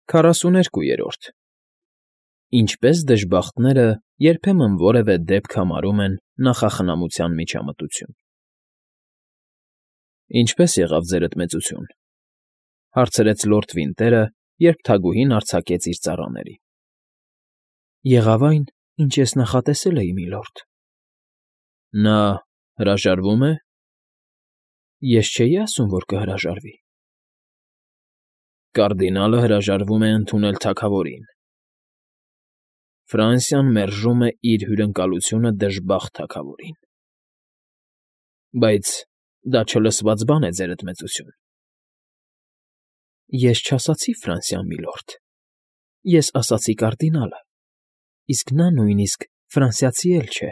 42-րդ Ինչպես դժբախտները երբեմն որևէ դեպք համարում են նախախնամության միջամտություն։ Ինչպե՞ս եղավ ձերդ մեծություն, հարցրեց լորդ Վինտերը, երբ թագուհին արձակեց իր ծառաներին։ Եղավ այն, ինչ ես նախատեսել էի, միլորդ։ Նա հրաժարվում է։ Ես չէի ասում, որ կհրաժարվի։ Կարդինալը հրաժարվում է ընդունել թագավորին։ Ֆրանսիան մերժում է իր հյուրընկալությունը դժբախտ թագավորին։ Բայց դա չլսված բան է, ձերդ մեծություն։ Ես չասացի Ֆրանսիան, միլորդ, ես ասացի կարդինալը, իսկ նա նույնիսկ ֆրանսիացի էլ չէ։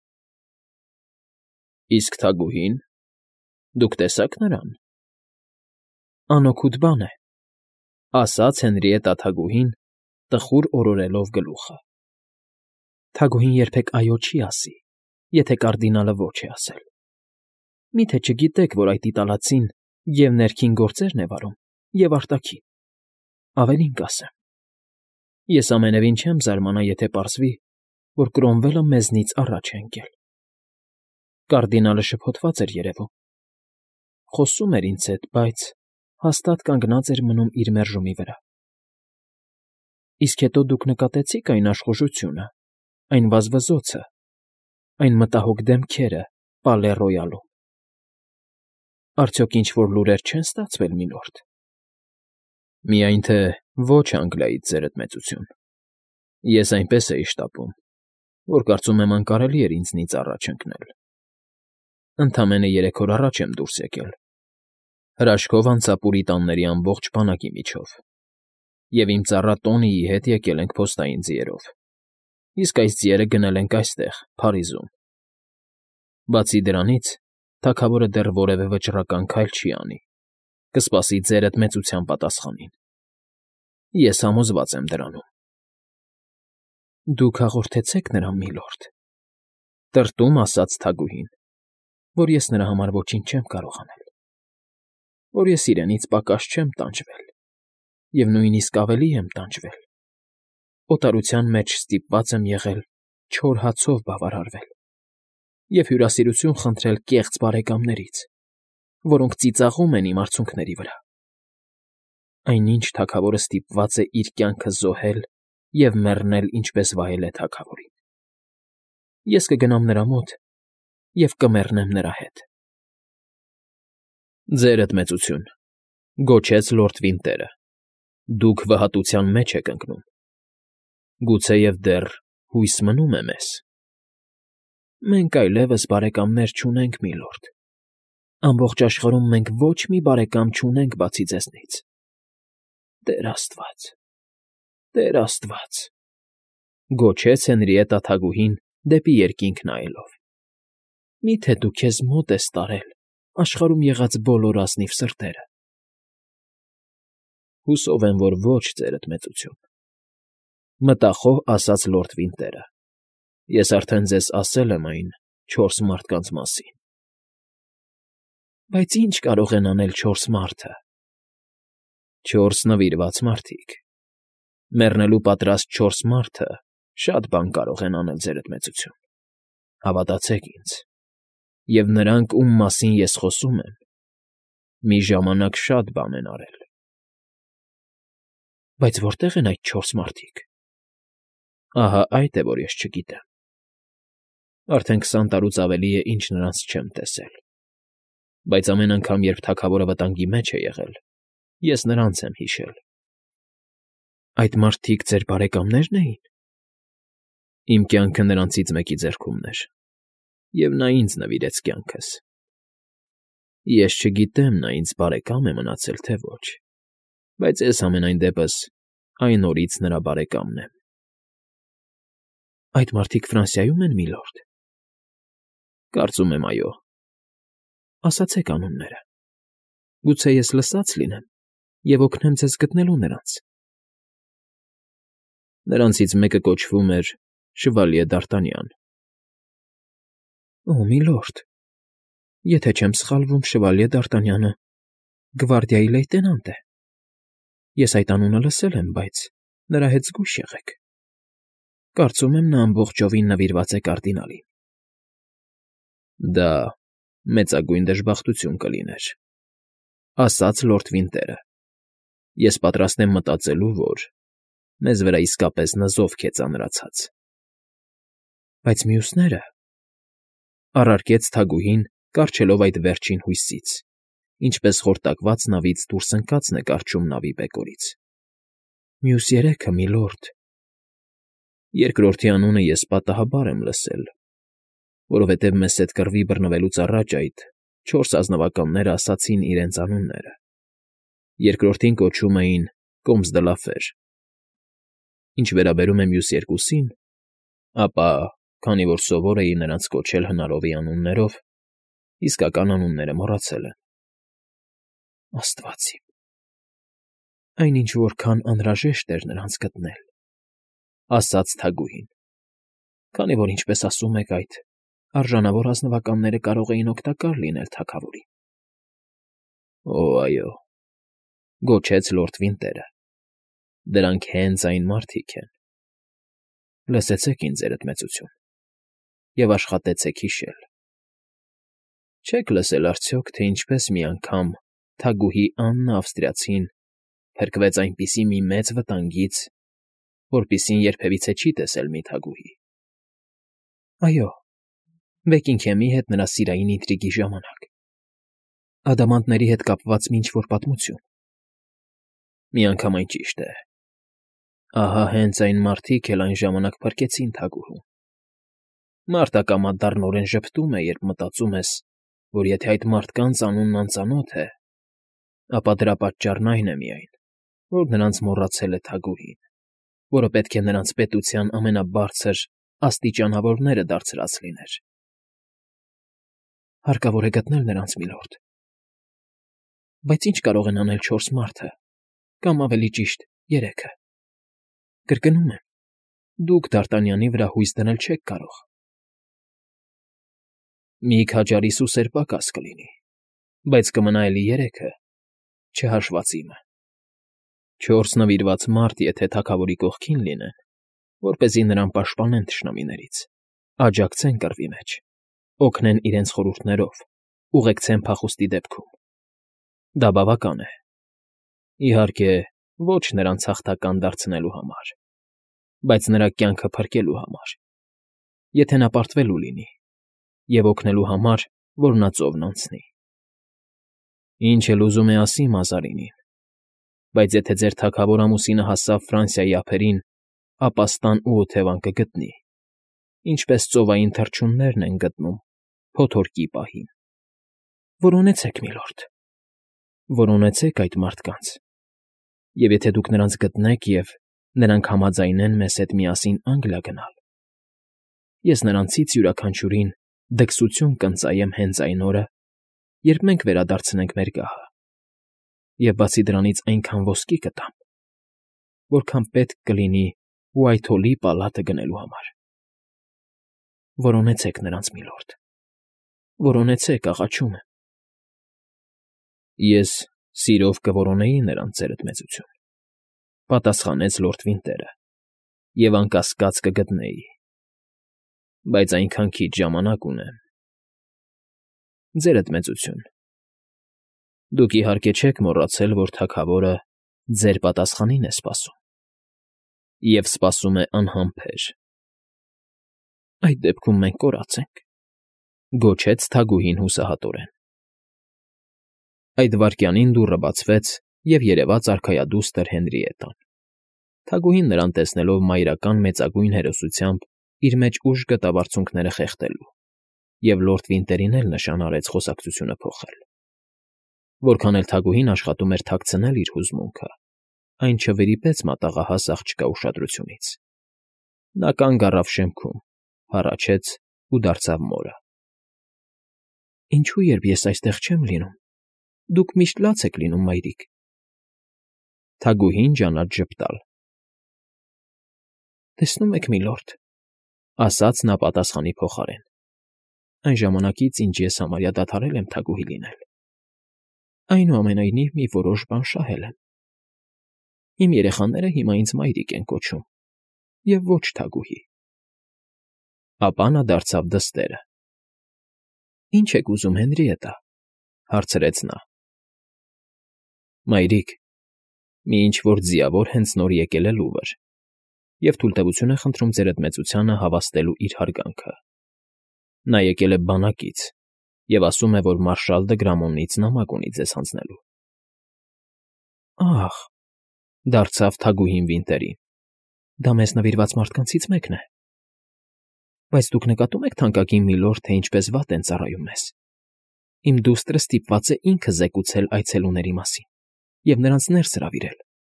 Իսկ թագուհին, դուք տեսա՞ք նրան։ Անօգուտ բան է, ասաց Հենրիետտա թագուհին, տխուր օրորելով գլուխը։ Թագուհին երբեք այո չի ասի, եթե կարդինալը ոչ է ասել։ Միթե չգիտեք, որ այդ իտալացին և ներքին գործերն է վարում, և արտաքին։ Ավելին կասեմ. ես ամենևին չեմ զարմանա, եթե պարզվի, որ Կրոմվելը մեզնից առաջ է ընկել։ Կարդինալը շփոթված էր երևում։ Խոսում էր ինձ հետ, բայց հաստատ կանգնած էր մնում իր մերժումի վրա։ Իսկ հետո դուք նկատեցի՞ք այն աշխուժությունը, այն վազվզոցը, այն մտահոգ դեմքերը Պալե Ռոյալում։ Արդյոք ինչ-որ լուրեր չեն ստացվել, միլորդ։ Միայն թե ոչ Անգլիայից, ձերդ մեծություն։ Ես այնպես էի շտապում, որ կարծում եմ անկարելի էր ինձնից առաջ ընկնել։ Ընդամենը 3 օր առաջ եմ դուրս եկել։ Հրաշքով անցապուրի տանների ամբողջ բանակի միջով։ Եվ իմ ծառա Տոնիի հետ եկել ենք փոստային ձիերով։ Իսկ այս ձիերը գնել ենք այստեղ, Փարիզում։ Բացի դրանից, թագավորը դեռ որևէ վճռական քայլ չի անի, կսպասի ձերդ մեծության պատասխանին։ Ես համոզված եմ դրանում։ Դուք հաղորդեցեք նրան, միլորդ, տրտում ասաց թագուհին, որ ես նրա համար ոչինչ չեմ կարող անել, որ ես իրենից պակաս չեմ տանջվել և նույնիսկ ավելի եմ տանջվել, օտարության մեջ ստիպված եմ եղել չոր հացով բավարարվել և հյուրասիրություն խնդրել կեղծ բարեկամներից, որոնք ծիծաղում են իմ արցունքների վրա։ Այնինչ թագավորը ստիպված է իր կյանքը զոհել և մեռնել, ինչպես վայել է թագավորին։ Ես կգնամ նրա մոտ և կմեռնեմ նրա հետ։ Ձերդ մեծություն, գոչեց լորդ Վինտերը, դուք վհատության մեջ եք ընկնում։ Գուցեև դեռ հույս մնում է մեզ։ Մենք այլևս բարեկամներ չունենք, միլորդ։ Ամբողջ աշխարհում մենք ոչ մի բարեկամ չունենք բացի ձեզնից։ Տեր Աստված, Տեր Աստված, գոչեց Հենրիետտա թագուհին դեպի երկինք նայելով։ Մի՞թե դու քեզ մոտ ես տարել աշխարհում եղած բոլոր ազնիվ սրտերը։ Հուսով եմ, որ ոչ, ձերդ մեծություն, մտախոհ ասաց լորդ Վինտերը։ Ես արդեն ձեզ ասել եմ այն 4 մարդկանց մասին։ Բայց ի՞նչ կարող են անել 4 մարդը։ 4 նվիրված մարդիկ։ Մեռնելու պատրաստ 4 մարդը շատ բան կարող են անել, ձերդ մեծություն։ Հավատացեք ինձ, և նրանք, ում մասին ես խոսում եմ, մի ժամանակ շատ բան են արել։ Բայց որտե՞ղ են այդ 4 մարդիկ։ Ահա այդ է, որ ես չգիտեմ։ Արդեն 20 տարուց ավելի է, ինչ նրանց չեմ տեսել։ Բայց ամեն անգամ, երբ թագավորը վտանգի մեջ է եղել, ես նրանց եմ հիշել։ Այդ մարդիկ ձեր բարեկամնե՞րն էին։ Իմ կյանքը նրանցից մեկի ձեռքումն էր, և նա ինձ նվիրեց կյանքս։ Ես չգիտեմ, նա ինձ բարեկամ է մնացել, թե ոչ, բայց ես համենայն դեպս այն օրից նրա բարեկամն եմ։ Այդ մարդիկ Ֆրանսիայում են, միլորդ։ Կարծում եմ, այո։ Ասացեք անունները։ Գուցե ես լսած լինեմ և օգնեմ ձեզ գտնելու նրանց։ Նրանցից մեկը կոչվում էր Շվալյե Դ'Արտանյան։ Օ, միլորդ, եթե չեմ սխալվում, Շվալյե Դ'Արտանյանը գվարդիայի լեյտենանտ է։ Ես այդ անունը լսել եմ, բայց նրա հետ զգույշ եղեք։ Կարծում եմ, նա ամբողջովին նվիրված է կարդինալին։ Դա մեծագույն դժբախտություն կլիներ, ասաց լորդ Վինտերը։ Ես պատրաստ եմ մտածելու, որ մեզ վրա իսկապես նզովք է ծանրացած։ Բայց մյուսները, առարկեց թագուհին, կառչելով այդ վերջին հույսից, ինչպես խորտակված նավից դուրս ընկածն է կառչում նավի բեկորից։ Մյուս երեքը, միլորդ։ Երկրորդի անունը ես պատահաբար եմ լսել, որովհետև մեզ հետ կռվի բռնվելուց առաջ այդ 4 ազնվականները ասացին իրենց անունները։ Երկրորդին կոչում էին Կոմս դը Լաֆեր։ Ինչ վերաբերում է մյուս երկուսին, ապա, քանի որ սովոր էի նրանց կոչել հնարովի անուններով, իսկական անունները մոռացել եմ։ Աստված իմ, այնինչ որքան անհրաժեշտ էր նրանց գտնել, ասաց թագուհին, քանի որ, ինչպես ասում եք, այդ արժանավոր ազնվականները կարող էին օգտակար լինել թագավորին։ Օ, այո, գոչեց լորդ Վինտերը, դրանք հենց այն մարդիկ են։ Լսեցեք ինձ, ձերդ մեծություն, և աշխատեցեք հիշել։ Չեք լսել արդյոք, թե ինչպես մի անգամ թագուհի Աննա Ավստրիացին փրկվեց այնպիսի մի մեծ վտանգից, որպիսին երբևիցե չի տեսել մի թագուհի։ Այո, Բեկինգհեմի հետ նրա սիրային ինտրիգի ժամանակ։ Ադամանդների հետ կապված մի ինչ-որ պատմություն։ Միանգամայն ճիշտ է։ Ահա հենց այն մարդիկ էլ այն ժամանակ փրկեցին թագուհուն։ Մարդը կամադառնորեն ժպտում է, երբ մտածում ես, որ եթե այդ մարդկանց անունն անծանոթ է, ապա դրա պատճառն այն է միայն, որ նրանց մոռացել է թագուհին, որը պետք է նրանց պետության ամենաբարձր աստիճանավորները դարձրած լիներ։ Հարկավոր է գտնել նրանց, միլորդ։ Բայց ինչ կարող են անել 4 մարդը, կամ ավելի ճիշտ 3-ը։ Կրկնում եմ, դուք Դ'Արտանյանի վրա հույս դնել չեք կարող։ Մի քաջարի սուսեր պակաս կլինի, բայց կմնա էլի 3-ը, չհաշված իմը։ 4 նվիրված մարդ, եթե թագավորի կողքին լինեն, որպեսզի նրան պաշտպանեն թշնամիներից, աջակցեն կռվի մեջ, օգնեն իրենց խորհուրդներով, ուղեկցեն փախուստի դեպքում։ Դա բավական է։ Իհարկե, ոչ նրանց հաղթական դարձնելու համար, բայց նրա կյանքը փրկելու համար, եթե նա պարտվելու լինի, և օգնելու համար, որ նա ծովն անցնի։ Ինչ էլ ուզում է ասի Մազարինին, բայց եթե ձեր թագավոր ամուսինը հասավ Ֆրանսիայի ափերին, ապա ստան ու օթևան կգտնի, ինչպես ծովային թռչուններն են գտնում փոթորկի պահին։ Որոնեցեք, միլորդ, որոնեցեք այդ մարդկանց, և եթե դուք նրանց գտնեք և նրանք համաձայնեն մեզ հետ միասին Անգլիա գնալ, ես նրանցից յուրաքանչյուրին դքսություն կընծայեմ հենց այն օրը, երբ մենք վերադարձնենք մեր գահը, և բացի դրանից այնքան ոսկի կտամ, որքան պետք կլինի Ուայթհոլի պալատը գնելու համար։ Որոնեցեք նրանց, միլորդ, որոնեցեք, աղաչում եմ։ Ես սիրով կորոնեի նրանց, ձերդ մեծություն, պատասխանեց լորդ Վինտերը, և անկասկած կգտնեի, բայց այնքան քիչ ժամանակ ունեմ։ Ձերդ մեծություն, դուք իհարկե չեք մոռացել, որ թագավորը ձեր պատասխանին է սպասում, և սպասում է անհամբեր։ Այդ դեպքում մենք կորած ենք, գոչեց թագուհին հուսահատորեն։ Այդ վայրկյանին դուռը բացվեց, և երևաց արքայադուստր Հենրիետան։ Թագուհին նրան տեսնելով մայրական մեծագույն հերոսությամբ իր մեջ ուժ գտավ արցունքները խեղդելու, և լորդ Վինտերին էլ նշան արեց խոսակցությունը փոխել։ Որքան էլ թագուհին աշխատում էր թաքցնել իր հուզմունքը, այն չվրիպեց մատաղահաս աղջկա ուշադրությունից։ Նա կանգ առավ շեմքում, հառաչեց ու դարձավ մորը։ Ինչու, երբ ես այստեղ չեմ լինում, դուք միշտ լաց եք լինում, մայրիկ։ Թագուհին ջանաց ժպտալ։ Տեսնում եք, միլորդ, ասաց նա պատասխանի փոխարեն։ Այն ժամանակից, ինչ ես համարյա դադարել եմ թագուհի լինել։ Այնուամենայնիվ մի որոշ բան շահել եմ։ Իմ երեխաները հիմա ինձ մայրիկ են կոչում, և ոչ թագուհի։ Ապա նա դարձավ դստերը։ Ինչ եք ուզում, Հենրիետա, հարցրեց նա։ Մայրիկ, մի ինչ-որ ձիավոր հենց նոր եկել է Լուվր, և թույլտվություն է խնդրում ձերդ մեծությանը հավաստելու իր հարգանքը։ Նա եկել է բանակից և ասում է, որ մարշալ դը Գրամոնից նամակ ունի ձեզ հանձնելու։ Ահ, դարձավ թագուհին Վինտերին, դա մեզ նվիրված մարդկանցից մեկն է։ Բայց դուք նկատում եք, թանկագին միլորդ, թե ինչպես վատ են ծառայում մեզ։ Իմ դուստրը ստիպված է ինքը զեկուցել այցելուների մասին և նրանց ներս հրավիրել։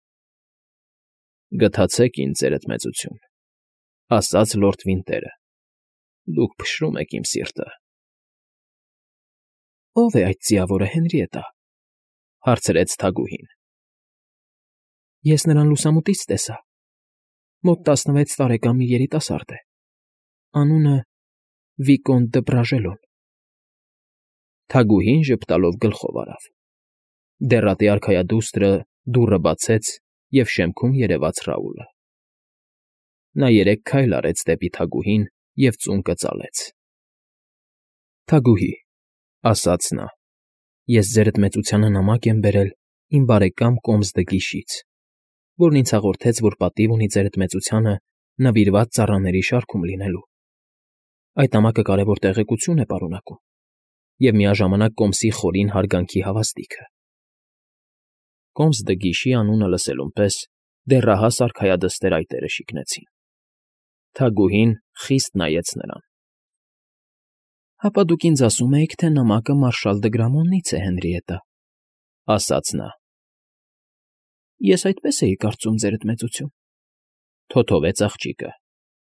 Գթացեք ինձ, ձերդ մեծություն, ասաց լորդ Վինտերը, դուք փշրում եք իմ սիրտը։ Ո՞վ է այդ ձիավորը, Հենրիետա, հարցրեց թագուհին։ Ես նրան լուսամուտից տեսա։ Մոտ 16 տարեկան մի երիտասարդ է։ Անունը Վիկոնտ դը Բրաժելոն։ Թագուհին ժպտալով գլխով արավ։ Դեռատի արքայադուստրը դուռը բացեց, և շեմքում երևաց Ռաուլը։ Նա 3 քայլ արեց դեպի թագուհին և ծուն կծալեց։ Թագուհի, ասաց նա, ես ձերդ մեծությանը նամակ եմ բերել իմ բարեկամ Կոմս դը Գիշից, որն ինձ հաղորդեց, որ պատիվ ունի ձերդ մեծությանը նվիրված ծառաների շարքում լինելու։ Այդ նամակը կարևոր տեղեկություն է պարունակում և միաժամանակ Կոմսի խորին հարգանքի հավաստիքը։ Կոմս դը Գիշի անունը լսելուն պես դեռահաս արքայադստեր այտերը շիկնեցին։ Թագուհին խիստ նայեց նրան։ Հապա դուք ինձ ասում էիք, թե նամակը մարշալ դը Գրամոնից է, Հենրիետա, ասաց նա։ Ես այդպես էի կարծում, ձերդ մեծություն, թոթովեց աղջիկը։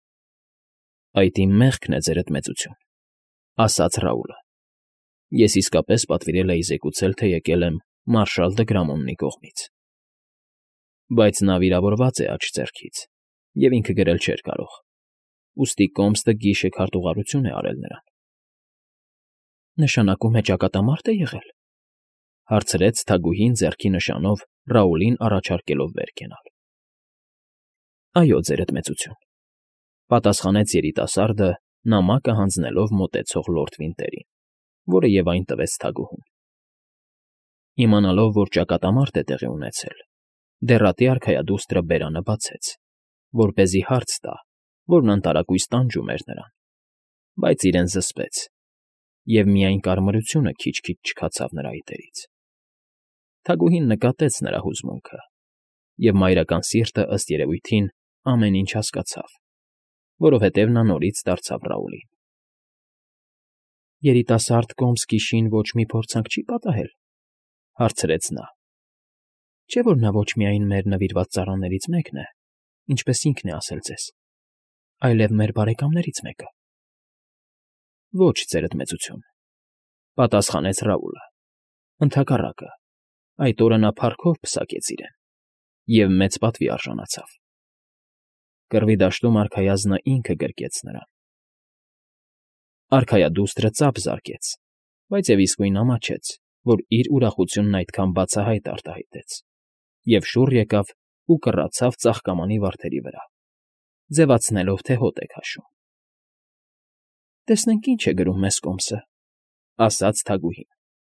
Այդ իմ մեղքն է, ձերդ մեծություն, ասաց Ռաուլը։ Ես իսկապես պատվիրել էի զեկուցել, թե եկել եմ մարշալ դը Գրամոնի կողմից։ Բայց նա վիրավորված է աջ ձեռքից, և ինքը գրել չէր կարող, ուստի Կոմս դը Գիշը քարտուղարություն է արել նրան։ Նշանակում է ճակատամա՞րդ է եղել, հարցրեց թագուհին ձեռքի նշանով Ռաուլին առաջարկելով վեր կենալ։ Այո, ձերդ մեծություն, պատասխանեց երիտասարդը նամակը հանձնելով մոտեցող լորդ Վինտերին, որը և այն տվեց թագուհուն։ Իմանալով, որ ճակատամարտ է տեղի ունեցել, դեռատի արքայադուստրը բերանը բացեց, որպեսզի հարց տա, որն անտարակույս տանջում էր նրան, բայց իրեն զսպեց, և միայն կարմրությունը քիչ-քիչ չքացավ նրա այտերից։ Թագուհին նկատեց նրա հուզմունքը, և մայրական սիրտը, ըստ երևույթին, ամեն ինչ հասկացավ, որովհետև նա նորից դարձավ Ռաուլին։ Երիտասարդ Կոմս Գիշին ոչ մի փորձանք չի պատահել, հարցրեց նա։ Չէ՞ որ նա ոչ միայն մեր նվիրված ծառաներից մեկն է, ինչպես ինքն է ասել ձեզ, այլև մեր բարեկամներից մեկը։ Ոչ, ձերդ մեծություն, պատասխանեց Ռաուլը։ Ընդհակառակը, այդ օրը նա փառքով պսակեց իրեն և մեծ պատվի արժանացավ։ Կռվի դաշտում արքայազնը ինքը գրկեց նրան։ Արքայադուստրը ծափ զարկեց, բայց և իսկույն ամաչեց, որ իր ուրախությունն այդքան բացահայտ արտահայտեց, և շուռ եկավ ու կռացավ ծաղկամանի վարդերի վրա, ձևացնելով, թե հոտ է քաշում։ Տեսնենք ինչ է գրում մեզ Կոմսը, ասաց թագուհին։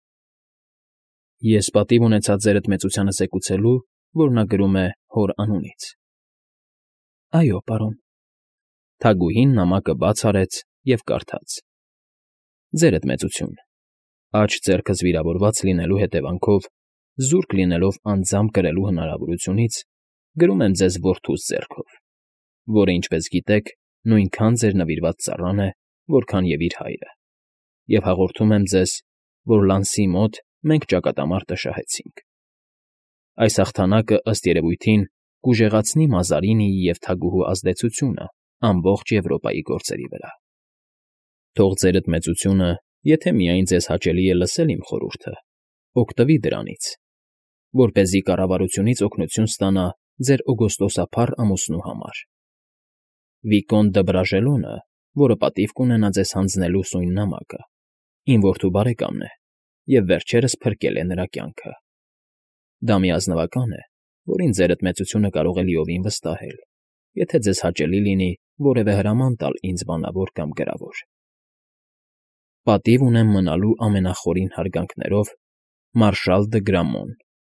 Ես պատիվ ունեցա ձերդ մեծությանը զեկուցելու, որ նա գրում է հոր անունից։ Այո, պարոն։ Թագուհին նամակը բաց արեց և կարդաց. Ձերդ մեծություն, աջ ձեռքս վիրավորված լինելու հետևանքով, զուրկ լինելով անձամբ կրելու հնարավորությունից, գրում եմ ձեզ որդուս ձեռքով, որը, ինչպես գիտեք, նույնքան ձեր նվիրված ծառան է, որքան և իր հայրը, և հաղորդում եմ ձեզ, որ Լանսի մոտ մենք ճակատամարտը շահեցինք։ Այս հաղթանակը, ըստ երևույթին, կուժեղացնի Մազարինիի և թագուհու ազդեցությունը ամբողջ Եվրոպայի գործերի վրա։ Թող ձերդ մեծությունը, եթե միայն ձեզ հաճելի է լսել իմ խորհուրդը, օգտվի դրանից, որպեսզի կառավարությունից օգնություն ստանա ձեր օգոստոսափառ ամուսնու համար։ Վիկոնտ դը Բրաժելոնը, որը պատիվ կունենա ձեզ հանձնելու սույն նամակը, իմ որդու բարեկամն է և վերջերս փրկել է նրա կյանքը։ Դա միազնվական է, որին ձերդ մեծությունը կարող է լիովին վստահել, եթե ձեզ հաճելի լինի որևէ հրաման տալ ինձ բանավոր կամ գրավոր։ Պատիվ ունեմ մնալու ամենախորին հարգանքներով, Մարշալ դը Գրամոն։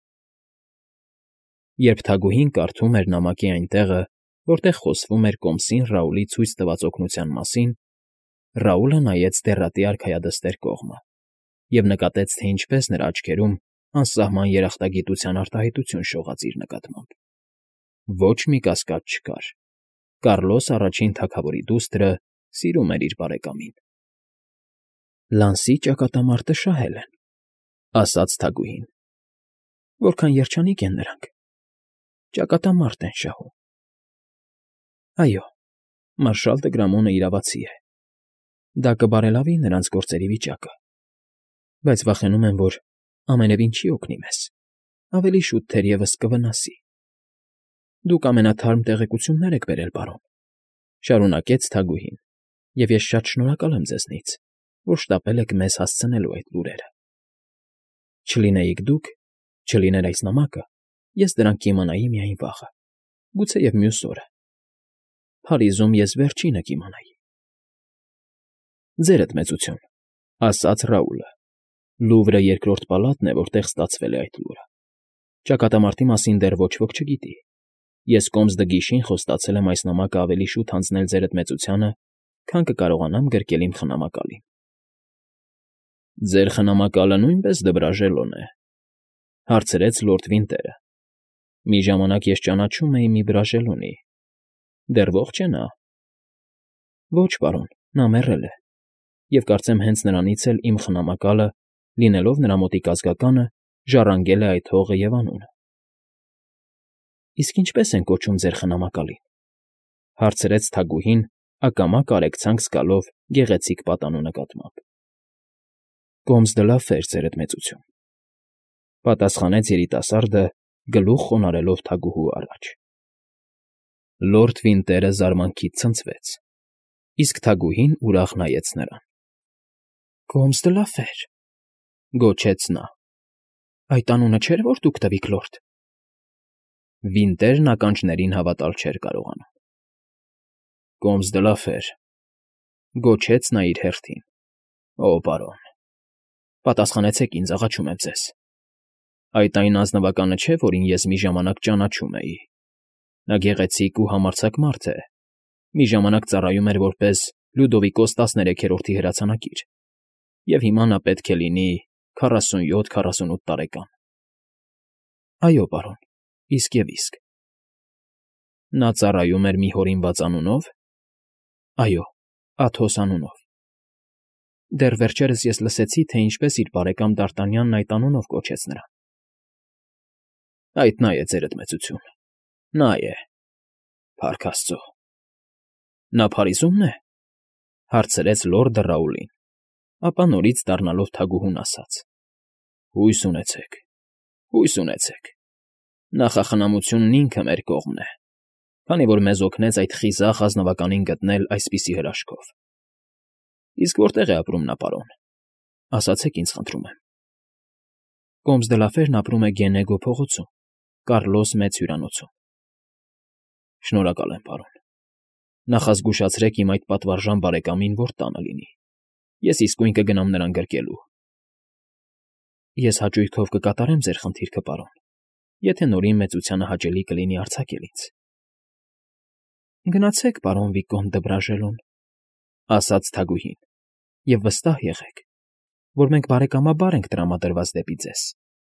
Երբ թագուհին կարդում էր նամակի այն տեղը, որտեղ խոսվում էր կոմսին Ռաուլի ցույց տված օգնության մասին, Ռաուլը նայեց դեռատի արքայադստեր կողմը և նկատեց, թե ինչպես նրա աչքերում անսահման երախտագիտության արտահայտություն շողաց իր նկատմամբ։ Ոչ մի կասկած չկար. Կարլոս առաջին թագավորի դուստրը սիրում էր իր բարեկամին։ Լանսի ճակատամարտը շահել են, ասաց թագուհին։ Որքան երջանիկ են նրանք։ Ճակատամարտ են շահում։ Այո, Մարշալ դը Գրամոնը իրավացի է։ Դա կբարելավի նրանց գործերի վիճակը, բայց վախենում եմ, որ ամենևին չի օգնի մեզ, ավելի շուտ թերևս կվնասի։ Դուք ամենաթարմ տեղեկություններ եք բերել, պարոն, շարունակեց թագուհին, և ես շատ շնորհակալ եմ ձեզնից, որ շտապել եք մեզ հասցնելու այդ լուրերը։ Չլինեիք դուք, չլիներ այս նամակը, ես դրանք կիմանայի միայն վաղը, գուցեև մյուս օրը։ Փարիզում ես վերջինը կիմանայի։ Ձերդ մեծություն, ասաց Ռաուլը։ Լուվրը երկրորդ պալատն է, որտեղ ստացվել է այդ լուրը։ Ճակատամարտի մասին դեռ ոչ ոք չգիտի։ Ես Կոմս դը Գիշին խոստացել եմ այս նամակը ավելի շուտ հանձնել ձերդ մեծությանը, քան կկարողանամ գրկել իմ խնամակալին։ Ձեր խնամակալը նույնպես դբրաժելոն է, հարցրեց լորդ Վինտերը։ Մի ժամանակ ես ճանաչում էի մի բրաժելոնի։ Դեռ ողջ է նա։ Ոչ, պարոն, նա մեռել է, և կարծեմ հենց նրանից էլ իմ խնամակալը, լինելով նրա մոտիկ ազգականը, ժառանգել է այդ հողը և անունը։ Իսկ ինչպե՞ս են կոչում ձեր խնամակալին, հարցրեց թագուհին, ակամա կարեկցանք զգալով գեղեցիկ պատանու նկատմամբ։ Կոմս դը Լաֆեր, ձերդ մեծություն, պատասխանեց երիտասարդը, գլուխ խոնարհելով թագուհու առաջ։ Լորդ Վինտերը զարմանքից ցնցվեց, իսկ թագուհին ուրախ նայեց նրան։ Կոմս դը Լաֆեր, գոչեց նա։ Այդ անունը չէր, որ դուք տվիք, լորդ։ Վինտերն ականջներին հավատալ չէր կարողանում։ Կոմս դը Լաֆեր, գոչեց նա իր հերթին։ Օ, պարոն, պատասխանեցեք ինձ, աղաչում եմ ձեզ։ Այդ այն ազնվականը չէ, որին ես մի ժամանակ ճանաչում էի։ Նա գեղեցիկ ու համարձակ մարդ է։ Մի ժամանակ ծառայում էր որպես Լյուդովիկոս 13-րդի հրացանակիր, և հիմա նա պետք է լինի 47-48 տարեկան։ Այո, պարոն, իսկ և իսկ։ Նա ծառայում էր մի հորինված անունով։ Այո, Աթոս անունով։ Դեռ վերջերս ես լսեցի, թե ինչպես իր բարեկամ Դարտանյանն այդ անունով կոչեց նրան։ Այդ նա է, ձերդ մեծություն, նա է, փառք Աստծո։ Նա Փարիզումն է, հարցրեց լորդը Ռաուլին, ապա նորից դառնալով թագուհուն ասաց. Հույս ունեցեք, հույս ունեցեք։ Նախախնամությունն ինքը մեր կողմն է, քանի որ մեզ օգնեց այդ խիզախ ազնվականին գտնել այսպիսի հրաշքով։ Իսկ որտեղ է ապրում նա, պարոն, ասացեք ինձ, խնդրում եմ։ Կոմս դը Լաֆերն ապրում է Գենեգո փողոցում, Կարլոս մեծ հյուրանոցում։ Շնորհակալ եմ, պարոն։ Նախազգուշացրեք իմ այդ պատվարժան բարեկամին, որ տանը լինի։ Ես իսկույն կգնամ նրան գրկելու։ Ես հաճույքով կկատարեմ ձեր խնդիրքը, պարոն, եթե նորին մեծությանը հաճելի կլինի արձակել ինձ։ Գնացեք, պարոն Վիկոն դը Բրաժելոն, ասաց թագուհին, և վստահ եղեք, որ մենք բարեկամաբար ենք տրամադրված դեպի ձեզ։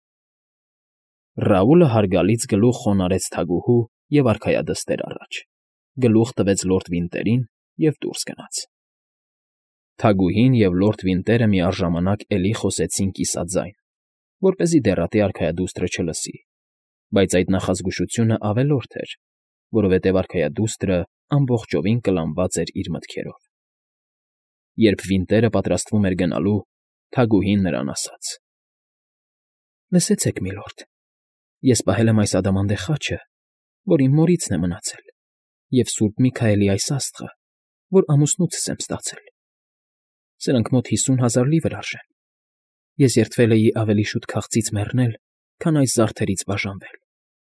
Ռաուլը հարգալից գլուխ խոնարհեց թագուհու և արքայադստեր առաջ, գլուխ տվեց լորդ Վինտերին և դուրս գնաց։ Թագուհին և լորդ Վինտերը միառժամանակ էլի խոսեցին կիսաձայն, որպեսզի դեռատի արքայադուստրը չլսի, բայց այդ նախազգուշությունը ավելորդ էր, որովհետև արքայադուստրը ամբողջովին կլանված էր իր մտքերով։ Երբ Վինտերը պատրաստվում էր գնալու, թագուհին նրան ասաց. Լսեցեք, միլորդ, ես պահել եմ այս ադամանդե խաչը, որ իմ մորիցն է մնացել, և Սուրբ Միքայելի այս աստղը, որ ամուսնուցս եմ ստացել։ Սրանք մոտ 50,000 լիվր արժեն։ Ես երդվել էի ավելի շուտ քաղցից մեռնել, քան այս զարդերից բաժանվել։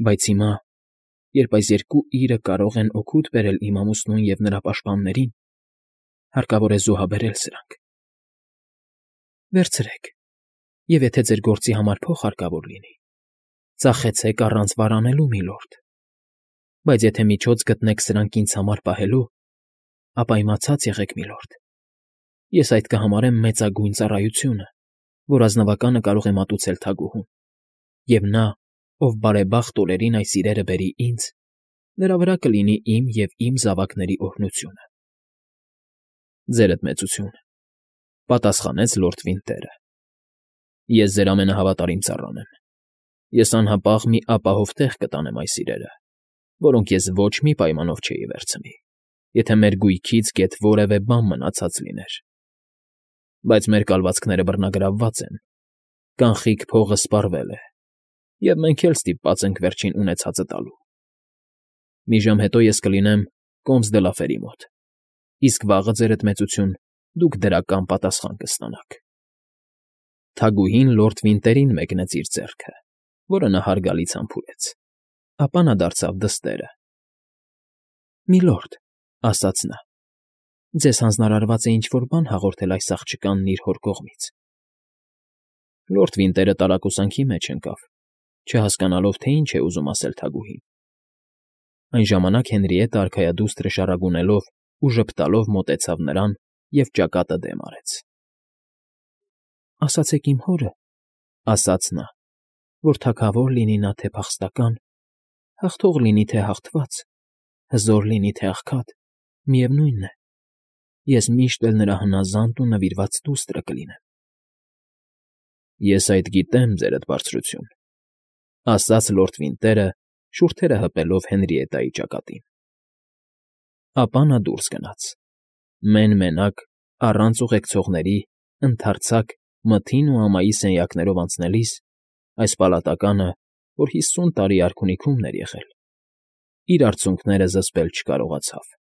Բայց հիմա, երբ այս երկու իրը կարող են օգուտ բերել իմ ամուսնուն և նրա պաշտպաններին, հարկավոր է զոհաբերել սրանք։ Վերցրեք, և եթե ձեր գործի համար փող հարկավոր լինի, ծախեցեք առանց վարանելու, միլորդ, բայց եթե միջոց գտնեք սրանք ինձ համար պահելու, ապա իմացած եղեք, միլորդ, ես այդ կհամարեմ մեծագույն ծառայությունը, որ ազնվականը կարող է մատուցել թագուհուն, և նա, ով բարեբախտ օրերին այս իրերը բերի ինձ, նրա վրա կլինի իմ և իմ զավակների օրհնությունը։ Ձերդ մեծություն, պատասխանեց լորդ Վինտերը։ Ես ձեր ամենահավատարիմ ծառան եմ։ Ես անհապաղ մի ապահով տեղ կտանեմ այս իրերը, որոնք ես ոչ մի պայմանով չէի վերցնի, եթե մեր գույքից գեթ որևէ բան մնացած լիներ։ Բայց մեր կալվածքները բռնագրավված են, կանխիկ փողը սպառվել է, և մենք էլ ստիպված ենք վերջին ունեցածը տալու։ Մի ժամ հետո ես կլինեմ Կոմս դը Լաֆերի մոտ, իսկ վաղը, ձերդ մեծություն, դուք դրական պատասխան կստանաք։ Թագուհին լորդ Վինտերին մեկնեց իր ձեռքը, որը նա հարգալից համբուրեց, ապա նա դարձավ դստերը։ Միլորդ, ասաց նա, ձեզ հանձնարարված է ինչ-որ բան հաղորդել այս աղջկանն իր հոր կողմից։ Լորդ Վինտերը տարակուսանքի մեջ ընկավ, չհասկանալով, թե ինչ է ուզում ասել թագուհին։ Այն ժամանակ Հենրիետը արքայադուստրը շարագունելով ու ժպտալով մոտեցավ նրան և ճակատը դեմ արեց։ Ասացեք իմ հորը, ասաց նա, որ թագավոր լինի նա թե փախստական, հաղթող լինի թե հաղթված, հզոր լինի թե աղքատ, միևնույն է, ես միշտ էլ նրա հնազանդ ու նվիրված դուստրը կլինեմ։ Ես այդ գիտեմ, ձերդ բարձրություն, ասաց լորդ Վինտերը, շուրթերը հպելով Հենրիետայի ճակատին։ Ապա նա դուրս գնաց, մեն֊մենակ, առանց ուղեկցողների, ընդարձակ, մթին ու ամայի սենյակներով անցնելիս, այս պալատականը, որ 50 տարի արքունիքումն էր եղել, իր արցունքները զսպել չկարողացավ։